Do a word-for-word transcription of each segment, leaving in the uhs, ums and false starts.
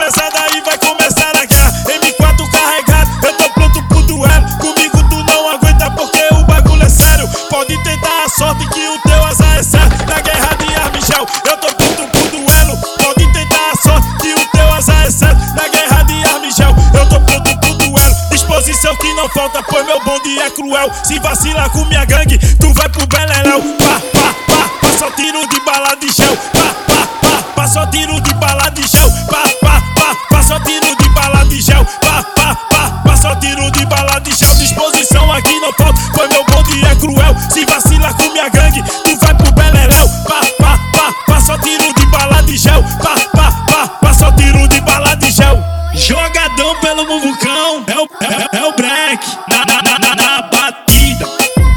pesada e vai começar a guerra. M quatro carregado, eu tô pronto pro duelo. Comigo tu não aguenta porque o bagulho é sério. Pode tentar a sorte que o teu azar é certo. Na guerra de Armigel, eu tô pronto pro duelo. Pode tentar a sorte que o teu azar é certo. Na guerra de Armigel, eu tô pronto pro duelo. Disposição que não falta, pois meu bonde é cruel. Se vacilar com minha gangue, tu vai pro beleléu. Pá, pá, pá, pá, só tiro de bala de gel. Pá, pá, pá, pá, só tiro de bala de gel. Pá, pá, pá, pá, só tiro de bala de gel. Pá, pá, pá, pá, só tiro de bala de gel. Disposição aqui não falta, pois meu bonde é cruel. Se vacilar com minha gangue, tu vai pro beleléu. Pá, pá, pá, pá, só tiro de bala de gel. Pá, pá, pá, pá, só tiro de bala de gel. Jogadão pelo Muvucão, é o, é, é o Black na, na, na, na, na batida.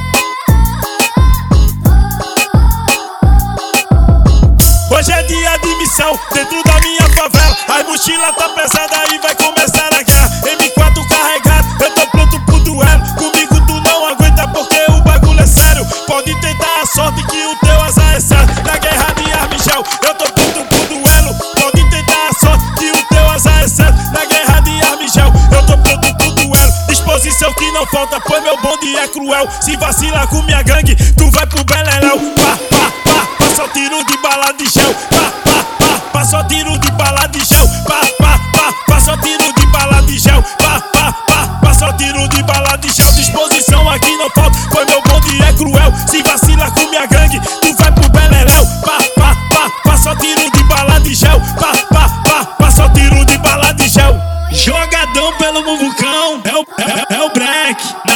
Hoje é dia de missão dentro da minha favela. As mochilas tá pesada e vai começar a guerra. M quatro carregado, eu tô pronto pro duelo. Comigo tu não aguenta porque o bagulho é sério. Pode tentar a sorte que o teu azar é certo. Na guerra de Armigel, eu tô pronto pro duelo. Pode tentar a sorte que o teu azar é certo. Na guerra de Armigel, eu tô pronto pro duelo. Disposição que não falta, pois meu bonde é cruel. Se vacilar com minha gangue, tu vai pro beleléu. Pá, pá, pá, pá, só tiro de bala de gel. Pá, pá, pá, pá, só tiro de bala de gel. Pá, pá, pá, pá, só tiro de bala de gel. Pá, pá, pá, pá, só tiro de bala de gel. Disposição aqui não falta, pois meu bonde é cruel. Se vacilar com minha gangue, tu vai pro beleléu. Pá, pá, pá, pá, só tiro de bala de gel. Pá, pá, pá, pá, só tiro de bala de gel. Jogadão pelo Muvucão, é o, é, é o Black